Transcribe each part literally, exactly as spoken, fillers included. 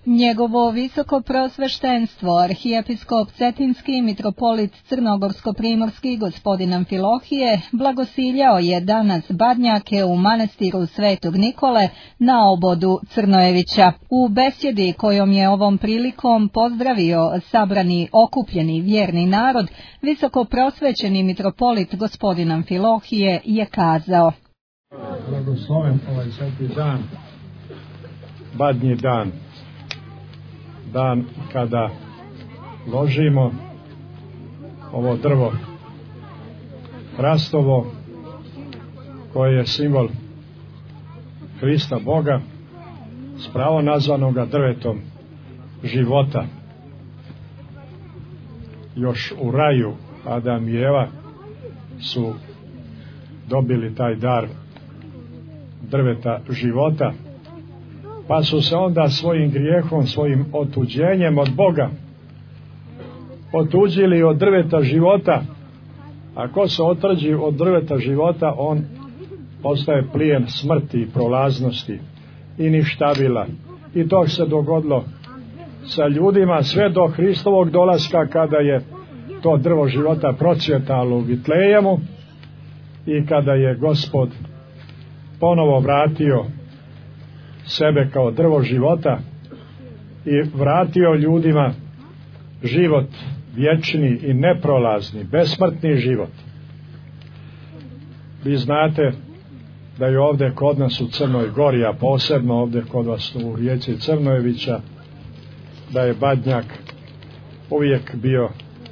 Njegovo visoko prosveštenstvo, arhijepiskop Cetinski mitropolit Crnogorsko-primorski gospodin Amfilohije, blagosiljao je danas Badnjake u manastiru Svetog Nikole na obodu Crnojevića. U besjedi kojom je ovom prilikom pozdravio sabrani okupljeni vjerni narod, visoko prosvećeni mitropolit gospodin Amfilohije je kazao: Blagosloven ovaj sveti dan, Badnji dan, dan kada ložimo ovo drvo hrastovo koje je simbol Hrista Boga, s pravom nazvanoga drvetom života. Još u raju Adam i Eva su dobili taj dar drveta života, pa su se onda svojim grijehom, svojim otuđenjem od Boga otuđili od drveta života. A ko se otrđi od drveta života, on postaje plijen smrti i prolaznosti i ništavila. I to se dogodilo sa ljudima sve do Hristovog dolaska, kada je to drvo života procvjetalo u Vitlejemu i kada je Gospod ponovo vratio sebe kao drvo života i vratio ljudima život vječni i neprolazni, besmrtni život. Vi znate da je ovdje kod nas u Crnoj Gori, a posebno ovdje kod vas u rijeci Crnojevića, da je Badnjak uvijek bio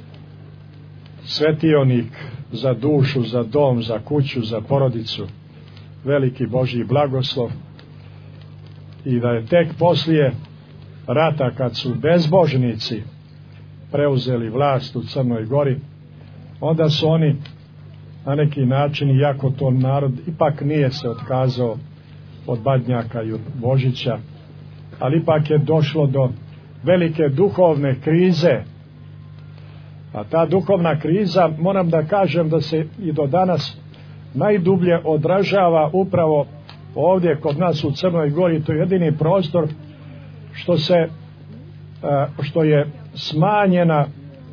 svetionik za dušu, za dom, za kuću, za porodicu, veliki Božji blagoslov, i da je tek poslije rata, kad su bezbožnici preuzeli vlast u Crnoj Gori, onda su oni na neki način, iako to narod ipak nije se otkazao od Badnjaka i od Božića, ali ipak je došlo do velike duhovne krize. A ta duhovna kriza, moram da kažem da se i do danas najdublje odražava upravo ovdje kod nas u Crnoj Gori. To je jedini prostor što se što je smanjena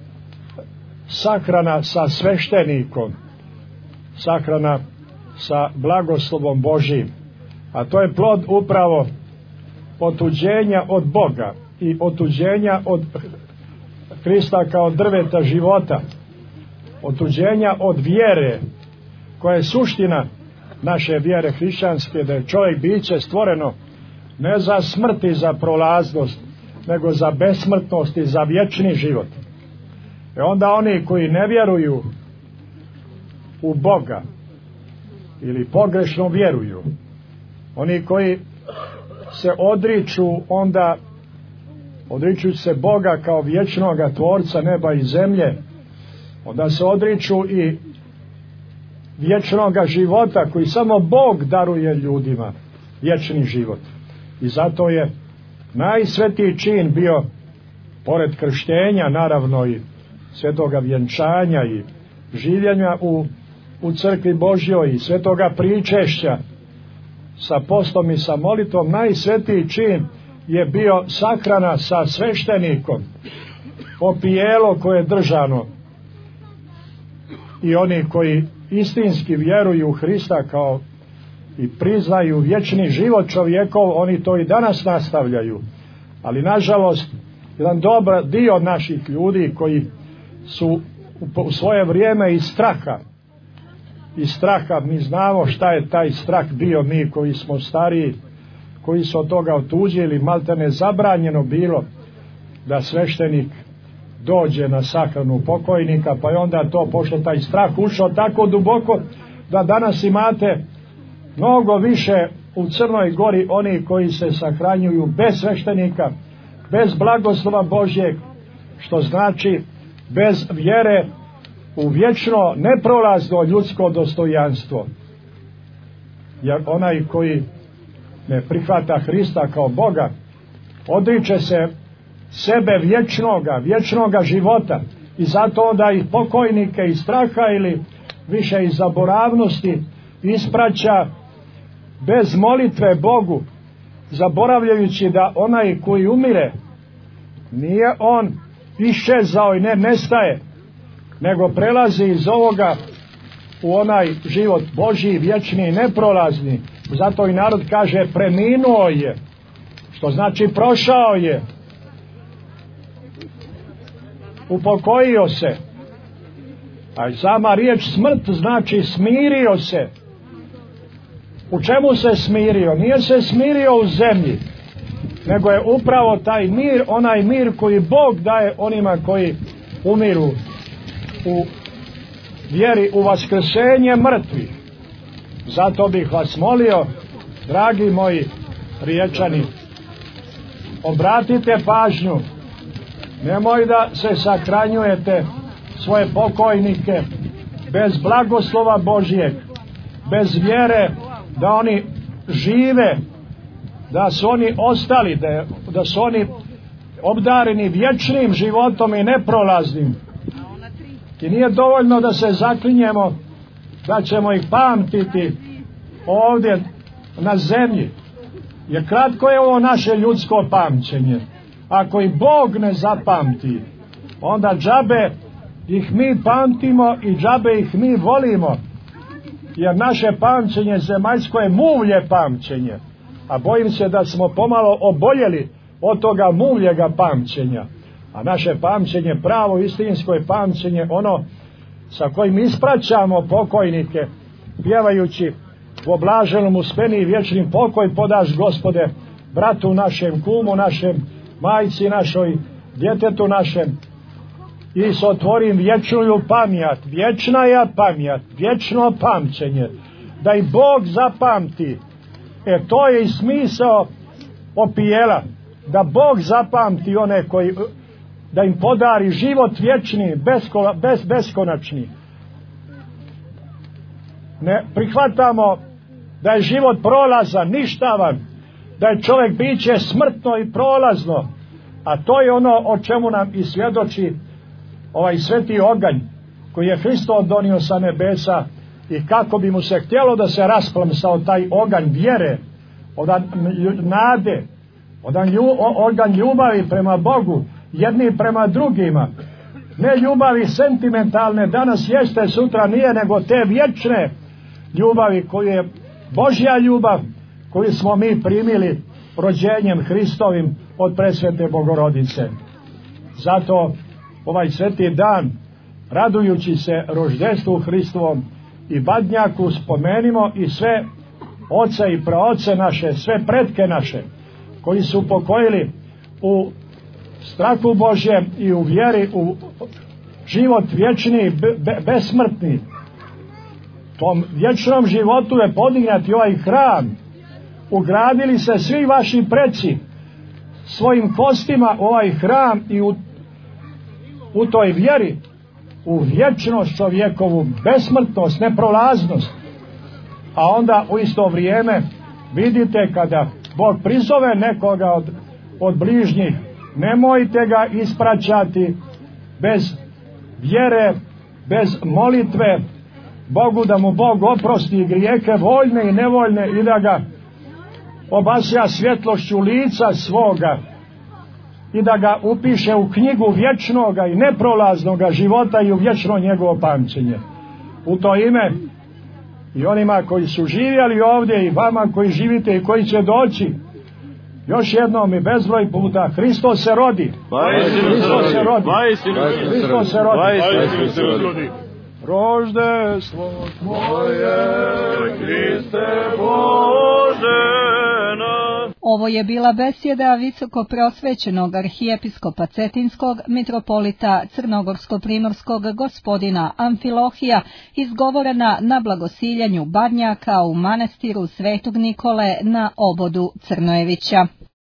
sahrana sa sveštenikom, sahrana sa blagoslovom Božjim, a to je plod upravo otuđenja od Boga i otuđenja od Hrista kao drveta života, otuđenja od vjere koja je suština naše vjere hrišćanske, da je čovjek biće stvoreno ne za smrt i za prolaznost, nego za besmrtnost i za vječni život. E onda oni koji ne vjeruju u Boga ili pogrešno vjeruju, oni koji se odriču, onda odriču se Boga kao vječnoga tvorca neba i zemlje, onda se odriču i vječnoga života koji samo Bog daruje ljudima, vječni život. I zato je najsvetiji čin bio, pored krštenja naravno i svetoga vjenčanja i življenja u, u crkvi Božjoj i svetoga pričešća sa postom i sa molitvom, najsvetiji čin je bio sahrana sa sveštenikom, opijelo koje je držano. I oni koji istinski vjeruju u Hrista kao i priznaju vječni život čovjekov, oni to i danas nastavljaju. Ali nažalost jedan dobar dio naših ljudi koji su u svoje vrijeme iz straha iz straha, mi znamo šta je taj strah bio, mi koji smo stariji, koji su od toga otuđili, maltene zabranjeno bilo da sveštenik dođe na sahranu pokojnika, pa je onda to, pošto taj strah ušao tako duboko, da danas imate mnogo više u Crnoj Gori oni koji se sahranjuju bez sveštenika, bez blagoslova Božjeg, što znači bez vjere u vječno neprolazno ljudsko dostojanstvo. Jer onaj koji ne prihvata Hrista kao Boga, odriče se sebe vječnoga, vječnoga života, i zato onda i pokojnike iz straha ili više iz zaboravnosti ispraća bez molitve Bogu, zaboravljajući da onaj koji umire nije on iščezao i ne nestaje, nego prelazi iz ovoga u onaj život Božji, vječni i neprolazni. Zato i narod kaže preminuo je, što znači prošao je, upokojio se. A i sama riječ smrt znači smirio se. U čemu se smirio? Nije se smirio u zemlji, nego je upravo taj mir, onaj mir koji Bog daje onima koji umiru u vjeri u vaskrsenje mrtvih. Zato bih vas molio, dragi moji Riječani, obratite pažnju, nemoj da se sakranjujete svoje pokojnike bez blagoslova Božjeg, bez vjere da oni žive, da su oni ostali, da, da su oni obdareni vječnim životom i neprolaznim. I nije dovoljno da se zaklinjemo da ćemo ih pamtiti ovdje na zemlji, jer kratko je ovo naše ljudsko pamćenje. Ako i Bog ne zapamti, onda džabe ih mi pamtimo i džabe ih mi volimo, jer naše pamćenje zemaljsko je muvlje pamćenje, a bojim se da smo pomalo oboljeli od toga muvljega pamćenja. A naše pamćenje, pravo istinsko je pamćenje ono sa kojim ispraćamo pokojnike, pjevajući u oblaženom uspeni i vječnim pokoj podaš Gospode bratu našem, kumu našem, majci našoj, djetetu našem, i s otvorim vječnu pamjat, vječna je pamjat, vječno pamćenje, da i Bog zapamti. E to je i smisao opijela, da Bog zapamti one koji, da im podari život vječni, besko, bez, beskonačni. Ne prihvatamo da je život prolazan, ništavan, da je čovjek biće smrtno i prolazno, a to je ono o čemu nam i svjedoči ovaj sveti oganj koji je Hristo donio sa nebesa, i kako bi mu se htjelo da se rasplamsao taj oganj vjere, odan nade, odan lju, oganj ljubavi prema Bogu, jedni prema drugima, ne ljubavi sentimentalne, danas jeste, sutra nije, nego te vječne ljubavi koju je Božja ljubav, koju smo mi primili rođenjem Hristovim od presvete Bogorodice. Zato ovaj sveti dan, radujući se roždestvu Hristovom i Badnjaku, spomenimo i sve oce i praoce naše, sve pretke naše, koji su upokojili u strahu Božjem i u vjeri u život vječni, be, besmrtni. Tom vječnom životu je podignati ovaj hram. Ugradili se svi vaši preci svojim kostima ovaj hram i u, u toj vjeri u vječnost čovjekovu, besmrtnost, neprolaznost. A onda u isto vrijeme vidite kada Bog prizove nekoga od, od bližnjih, nemojte ga ispraćati bez vjere, bez molitve Bogu da mu Bog oprosti grijehe voljne i nevoljne i da ga obasja svjetlošću lica svoga i da ga upiše u knjigu vječnoga i neprolaznoga života i u vječno njegovo pamćenje. U to ime i onima koji su živjeli ovdje i vama koji živite i koji će doći, još jednom i bezbroj puta, Hristos se rodi. Hristos se rodi. Hristos se rodi. Roždestvo tvoje, Hriste Bože naš. Ovo je bila besjeda visoko prosvećenog arhijepiskopa Cetinskog, mitropolita Crnogorsko-primorskog gospodina Amfilohija, izgovorena na blagosiljanju Badnjaka u manastiru Svetog Nikole na obodu Crnojevića.